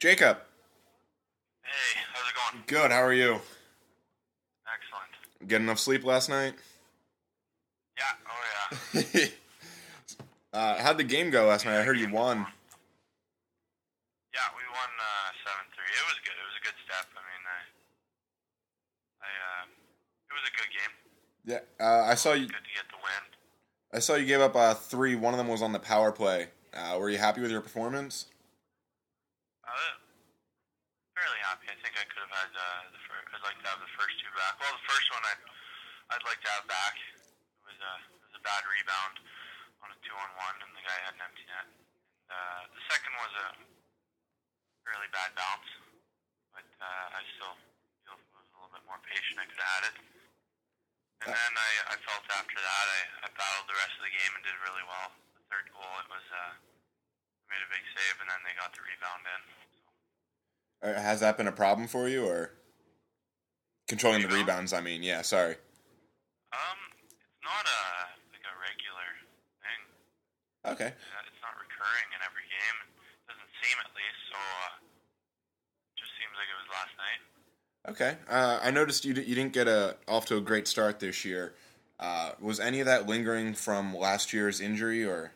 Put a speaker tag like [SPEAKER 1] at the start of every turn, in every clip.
[SPEAKER 1] Jacob.
[SPEAKER 2] Hey, how's it going?
[SPEAKER 1] Good, how are you?
[SPEAKER 2] Excellent.
[SPEAKER 1] Get enough sleep last night?
[SPEAKER 2] Yeah, oh yeah.
[SPEAKER 1] How'd the game go last night? I heard you
[SPEAKER 2] Game was
[SPEAKER 1] won.
[SPEAKER 2] on. Yeah, we won 7-3. It was good. It was a good step. It was a good game.
[SPEAKER 1] Yeah, I saw you.
[SPEAKER 2] Good to get the win.
[SPEAKER 1] I saw you gave up three. One of them was on the power play. Were you happy with your performance?
[SPEAKER 2] Fairly happy. I think I could have had I'd like to have the first two back. Well, the first one I'd like to have back. It was a bad rebound on a 2-on-1, and the guy had an empty net. The second was a fairly bad bounce, but I still feel if I was a little bit more patient, I could have had it. And then I felt after that I battled the rest of the game and did really well. The third goal, it was I made a big save, and then they got the rebound in.
[SPEAKER 1] Has that been a problem for you, or controlling the
[SPEAKER 2] Rebound?
[SPEAKER 1] rebounds? I mean, yeah. Sorry.
[SPEAKER 2] It's not a regular thing.
[SPEAKER 1] Okay.
[SPEAKER 2] It's not recurring in every game. It doesn't seem, at least. So it just seems like it was last night.
[SPEAKER 1] Okay. I noticed you didn't get off to a great start this year. Was any of that lingering from last year's injury, or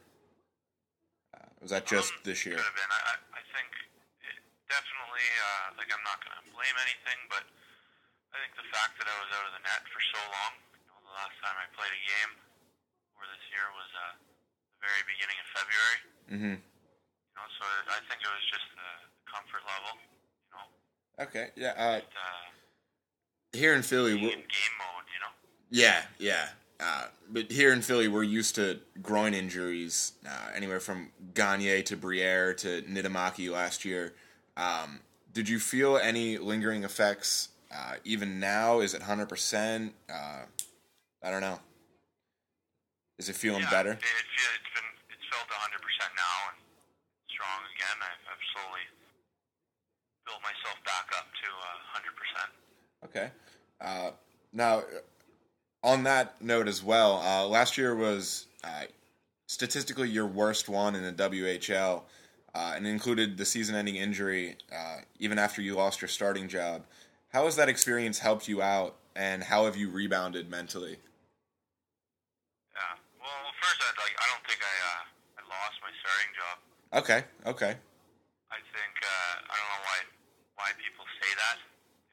[SPEAKER 1] was that just this year?
[SPEAKER 2] Could have been. I think it definitely. I'm not going to blame anything, but I think the fact that I was out of the net for so long. The last time I played a game for this year was the very beginning of February.
[SPEAKER 1] Mm-hmm.
[SPEAKER 2] So I think it was just the comfort level.
[SPEAKER 1] Okay. Yeah. Here in Philly,
[SPEAKER 2] Being in game mode.
[SPEAKER 1] Yeah. But here in Philly, we're used to groin injuries, anywhere from Gagne to Briere to Niittymaki last year. Did you feel any lingering effects even now? Is it 100%? I don't know. Is it feeling better?
[SPEAKER 2] It's felt 100% now and strong again. I've slowly built myself back up to 100%.
[SPEAKER 1] Okay. Now, on that note as well, last year was statistically your worst one in the WHL, and included the season-ending injury even after you lost your starting job. How has that experience helped you out, and how have you rebounded mentally?
[SPEAKER 2] Yeah. Well, first I don't think I lost my starting job.
[SPEAKER 1] Okay.
[SPEAKER 2] I think I don't know why people say that.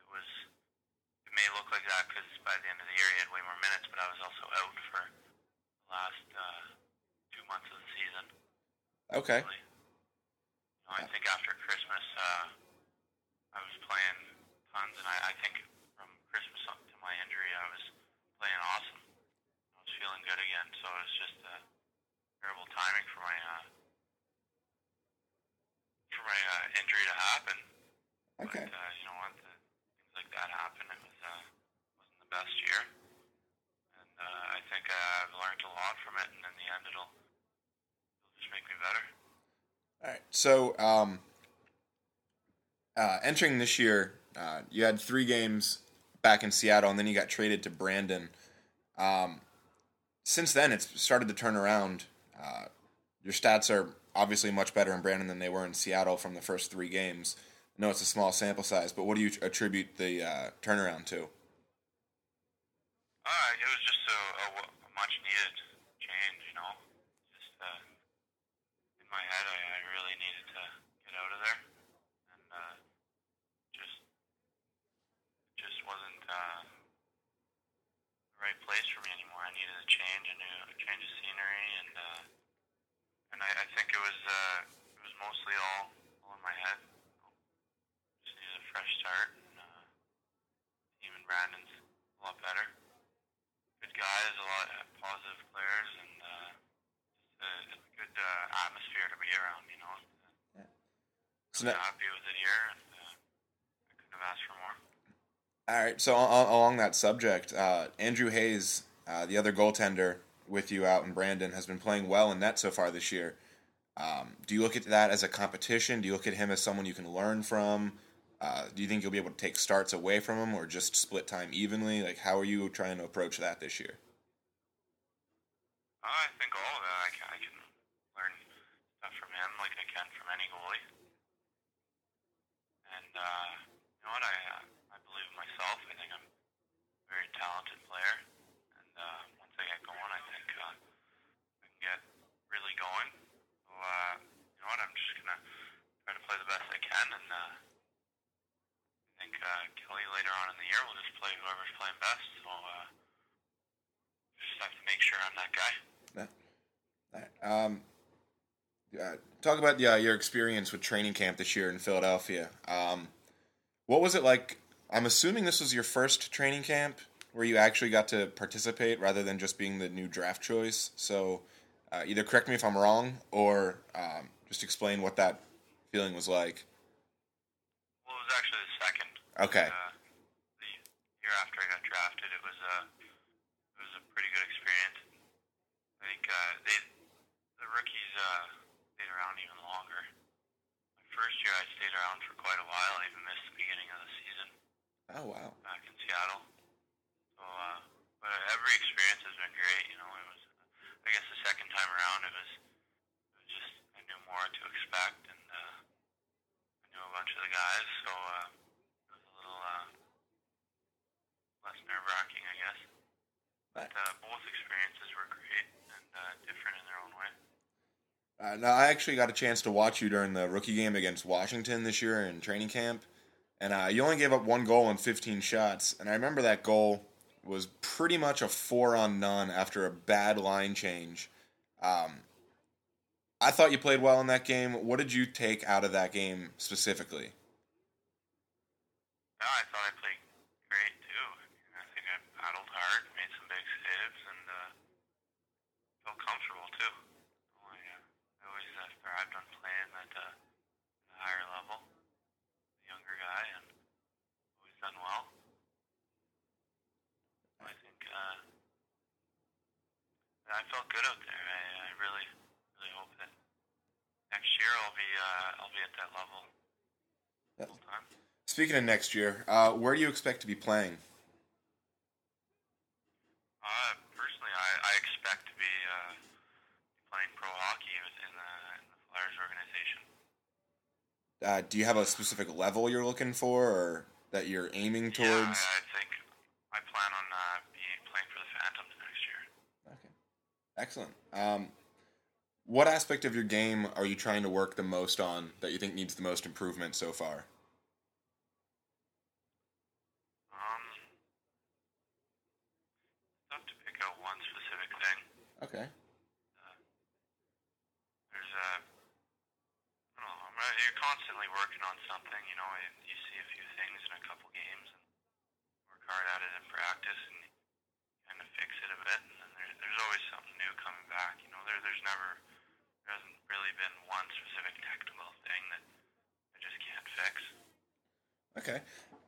[SPEAKER 2] It may look like that because by the end of the year he had way more minutes, but I was also out for the last 2 months of the season.
[SPEAKER 1] Okay.
[SPEAKER 2] Really. I think after Christmas I was playing tons, and I think from Christmas up to my injury I was playing awesome. I was feeling good again, so it was just terrible timing for my injury to happen.
[SPEAKER 1] Okay.
[SPEAKER 2] But you know what? Things like that happen. It wasn't the best year, and I think I've learned a lot from it. And in the end, it'll just make me better.
[SPEAKER 1] All right. So, entering this year, you had 3 games back in Seattle, and then you got traded to Brandon. Since then, it's started to turn around. Your stats are obviously much better in Brandon than they were in Seattle from the first 3 games. I know it's a small sample size, but what do you attribute the turnaround to?
[SPEAKER 2] It was just a much needed change. Just in my head, I really needed to get out of there, and just wasn't the right place for me anymore. I needed a change, a change of scenery, and I think it was mostly all in my head. Just needed a fresh start, and even Brandon's a lot better. Good guys, a lot of positive players, and just a good atmosphere to be around.
[SPEAKER 1] So
[SPEAKER 2] I'm happy with it here, and I couldn't have asked for more.
[SPEAKER 1] all right. So along that subject, Andrew Hayes, the other goaltender with you out in Brandon, has been playing well in net so far this year. Do you look at that as a competition? Do you look at him as someone you can learn from? Do you think you'll be able to take starts away from him, or just split time evenly? Like, how are you trying to approach that this year?
[SPEAKER 2] I think all of it. I can learn stuff from him like I can from any goalie. you know what? I believe in myself. I think I'm a very talented player, and once I get going, I think I can get really going. So, you know what? I'm just gonna try to play the best I can, and I think Kelly later on in the year will just play whoever's playing best. So, just have to make sure I'm that guy.
[SPEAKER 1] Talk about your experience with training camp this year in Philadelphia. What was it like? I'm assuming this was your first training camp where you actually got to participate rather than just being the new draft choice. So either correct me if I'm wrong or just explain what that feeling was like.
[SPEAKER 2] Well, it was actually the second.
[SPEAKER 1] Okay.
[SPEAKER 2] The year after I got drafted, it was a pretty good experience. I think the rookies stayed around even longer. My first year, I stayed around for quite a while. I even missed the beginning of the season.
[SPEAKER 1] Oh, wow.
[SPEAKER 2] Back in Seattle. So, but every experience has been great. You know, it was. I guess the second time around, it was just I knew more to expect, and I knew a bunch of the guys, so it was a little less nerve-wracking, I guess. But both experiences were great and different in their own way.
[SPEAKER 1] Now, I actually got a chance to watch you during the rookie game against Washington this year in training camp, and you only gave up one goal in 15 shots, and I remember that goal was pretty much a 4-on-none after a bad line change. I thought you played well in that game. What did you take out of that game specifically?
[SPEAKER 2] Yeah, I thought I played great too. I think I paddled hard, made some big saves, and felt comfortable too. I always thrived on playing at a higher level, a younger guy, and always done well. I think I felt good out there. I really hope that next year I'll be at that level full time.
[SPEAKER 1] Speaking of next year, where do you expect to be playing?
[SPEAKER 2] Personally, I expect to be playing pro hockey in the Flyers organization.
[SPEAKER 1] Do you have a specific level you're looking for, or that you're aiming towards?
[SPEAKER 2] Yeah, I think I plan on playing for the Phantoms next year.
[SPEAKER 1] Okay, excellent. What aspect of your game are you trying to work the most on that you think needs the most improvement so far?
[SPEAKER 2] Tough to pick out one specific thing.
[SPEAKER 1] Okay.
[SPEAKER 2] There's I don't know. You're constantly working on something. You know, you see a few things in a couple games and work hard at it in practice and kind of fix it a bit. And then there's always something new coming back. You know, there hasn't really been one specific technical thing that I just can't fix.
[SPEAKER 1] Okay.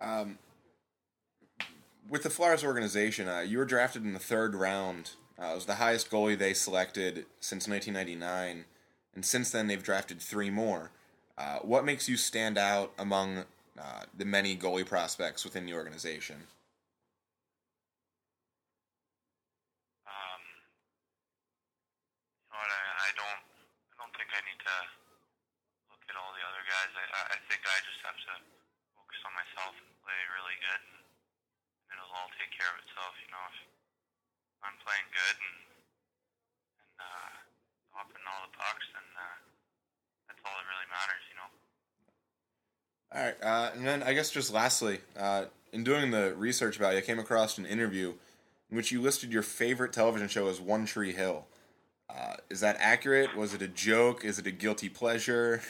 [SPEAKER 1] With the Flyers organization, you were drafted in the 3rd round. It was the highest goalie they selected since 1999, and since then they've drafted 3 more. What makes you stand out among the many goalie prospects within the organization?
[SPEAKER 2] You know what? I don't think I need to look at all the other guys. I think I just have to focus on myself and play really good. And it'll all take care of itself, you know. If I'm playing good and stopping all the pucks, then that's all that really matters, you know.
[SPEAKER 1] All right, and then I guess just lastly, in doing the research about you, I came across an interview in which you listed your favorite television show as One Tree Hill. Is that accurate? Was it a joke? Is it a guilty pleasure?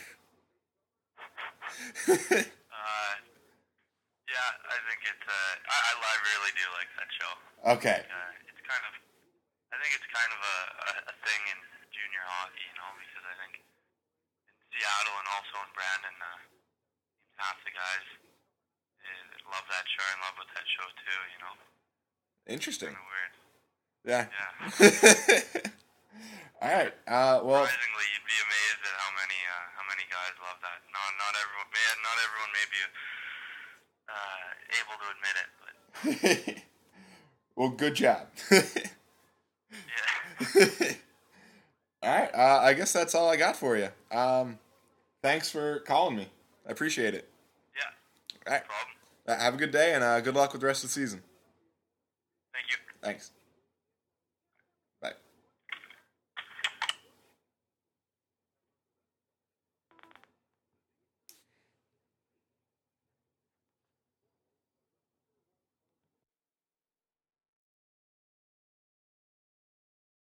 [SPEAKER 2] Yeah, I think it's. I really do like that show.
[SPEAKER 1] Okay.
[SPEAKER 2] It's kind of. I think it's kind of a thing in junior hockey, you know, because I think in Seattle and also in Brandon, half the guys love that show and love with that show too, you know.
[SPEAKER 1] Interesting.
[SPEAKER 2] Kind of weird.
[SPEAKER 1] Yeah. All right. Well.
[SPEAKER 2] Surprisingly, you'd be amazed at how many guys love that. Not everyone may be able to admit it, but.
[SPEAKER 1] Well, good job.
[SPEAKER 2] Yeah.
[SPEAKER 1] All right. I guess that's all I got for you. Thanks for calling me. I appreciate it.
[SPEAKER 2] Yeah.
[SPEAKER 1] All right.
[SPEAKER 2] No problem.
[SPEAKER 1] Have a good day, and good luck with the rest of the season.
[SPEAKER 2] Thank you.
[SPEAKER 1] Thanks.